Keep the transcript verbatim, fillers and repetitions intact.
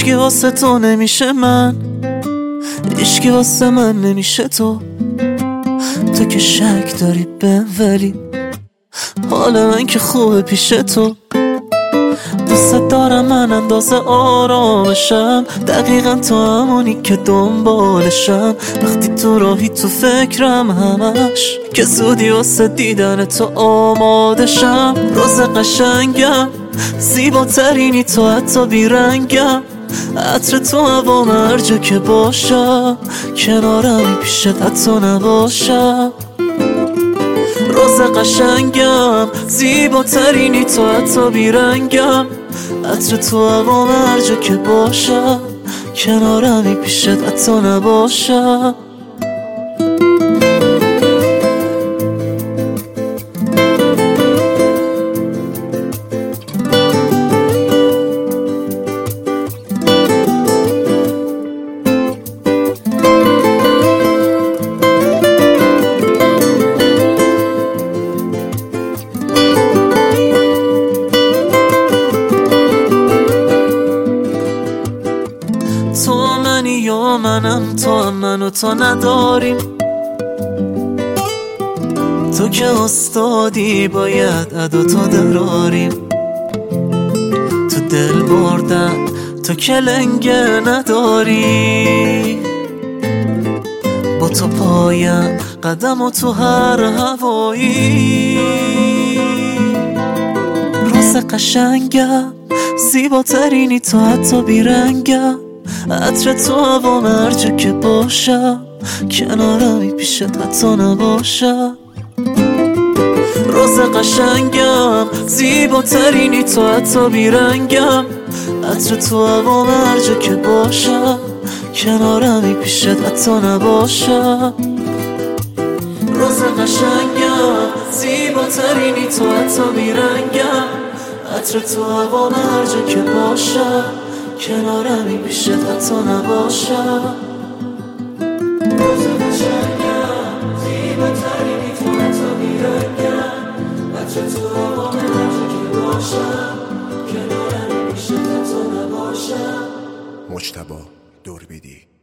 عشقی واسه تو نمیشه من، عشقی واسه من نمیشه تو. تو که شک داری بهم ولی حال من که خوبه پیش تو. دوست دارم من اندازه آرامشم، دقیقا تو همونی که دنبالشم. وقتی تو راهی تو فکرم همش که زودی واسه دیدن تو آمادشم. روز قشنگم زیباترینی تو، حتی بیرنگم. عطر تو هوام هر جا که باشم، کنارمی پیشت حتی نباشم. روز قشنگم زیباترینی تو، حتی بیرنگم. عطر تو هوام هر جا که باشم، کنارمی پیشت حتی نباشم. تو منی یا منم، تو هم منو تا نداریم. تو که استادی باید ادا تو دراریم. تو دل بردن تو که لنگه نداری. با تو پایم قدم و تو هر هوایی. روز قشنگم زیباترینی تو، حتی بیرنگم. عطر تو هوام هر جا که باشم، کنارمی پیشت حتی نباشم. روز قشنگم زیباترینی تو، حتی بیرنگم. عطر تو هوام هر جا که باشم، کنارمی پیشت حتی نباشم. روز قشنگم زیباترینی تو، حتی بیرنگم. عطر تو هوام هر جا که باشم، کنارمی پیشت حتی نباشم. روز قشنگم زیباترینی تو، حتی بیرنگم. عطر تو هوام هر جا که باشم، کنارمی پیشت حتی نباشم. مجتبی دوربیدی.